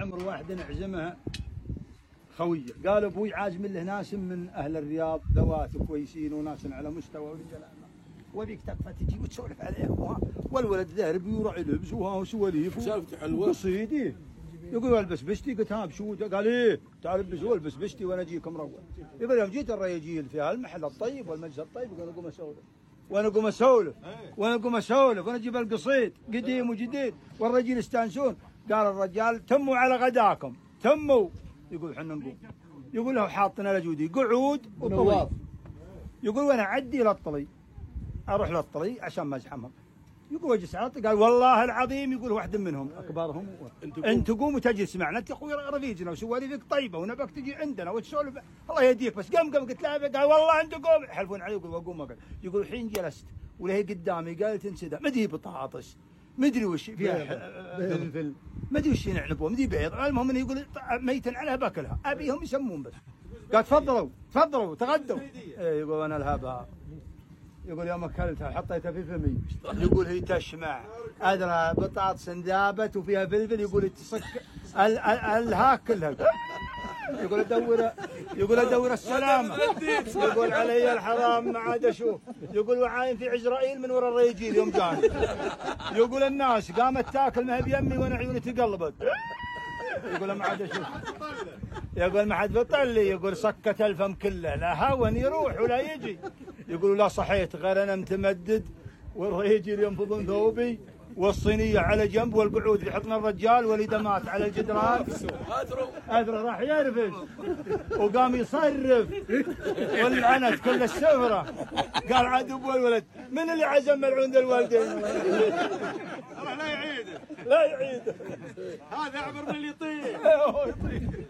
عمر واحد نعزمها خويه، قال ابوي عازم له ناس من اهل الرياض ذوات كويسين وناس على مستوى ورجال وبيك تكفى تجي وتسولف عليهم والولد ذهب وراعي لبس وها وسواليف سالفته حلوه قصيدي. يقول البس بشتي، قلت ها بشو؟ قال ايه تعال البس والبس بشتي وانا اجيك مروق. يقول يوم جيت الرجال في هالمحل الطيب والمجلس الطيب يقول اقوم اسولف وانا اقوم اسولف وانا اجيب القصيد قديم وجديد والرجال يستانسون. قال الرجال تموا على غداكم تموا. يقول احنا نقوم. يقول له حاطنا لجودي قعود وطلي. يقول وانا اعدي للطلي اروح للطلي عشان ما ازحمهم. يقول اجلس على الطلي. قال والله العظيم يقول واحد منهم اكبرهم انت قوم وتجلس معنا انت اخوي رفيجنا وسواليفك طيبه ونبك تجي عندنا وتسولف الله يهديك بس قم قلت له قال والله انت قوم يحلفون علي. يقول واقوم اقعد. يقول الحين جلست ولا هي قدامي قالت انسدى ما ادري بطاطس ما ادري وش فيها فلفل ما ادري وش ينعنبون ما ادري بيض. المهم انه يقول ميتا عليها باكلها ابيهم يسمون بس. قال تفضلوا تغدوا. يقول انا الهبها. يقول يوم اكلتها حطيتها في فمي. يقول هي تشمع ادرى بطاطس ذابت وفيها فلفل. يقول تصك الهاك كلها. يقول ادور السلامه. يقول علي الحرام ما عاد اشوف. يقول وعاين في عزرائيل من ورا الرجيل يوم جاني. يقول الناس قامت تاكل ما هي بيمي وانا عيوني تقلبت. يقول ما عاد اشوف. يقول ما حد بطل لي. يقول سكت الفم كله لا هون يروح ولا يجي. يقول لا صحيت غير انا متمدد والرجل ينفضون ثوبي والصينيه على جنب والقعود في حضن الرجال والادمات على الجدران. ادرى راح يرفس وقام يصرف والعنت كل السفره. قال عاد ابو الولد من اللي عزم ملعون ذا الوالدين؟ لا يعيده لا يعيده هذا اعبر من اللي يطير.